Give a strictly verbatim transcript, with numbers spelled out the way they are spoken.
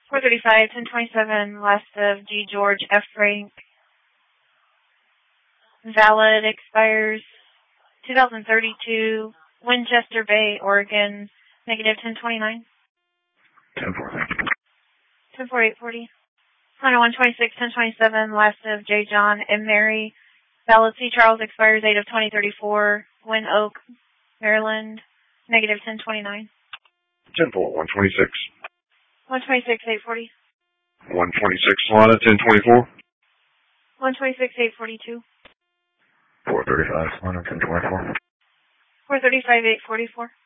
four thirty-five, ten twenty-seven, last of G. George F. Frank. Valid expires two thousand thirty-two, Winchester Bay, Oregon, negative ten twenty-nine. ten four. ten four eight forty. Final one twenty-six, ten twenty-seven, last of J. John and Mary. Valid C. Charles expires eight of twenty thirty-four, Win Oak, Maryland, negative ten twenty-nine. ten four, one twenty-six. one twenty-six, eight forty. one twenty-six, Solana, ten twenty-four. one twenty-six, eight forty-two. four thirty-five, Solana, ten twenty-four. four thirty-five, eight forty-four.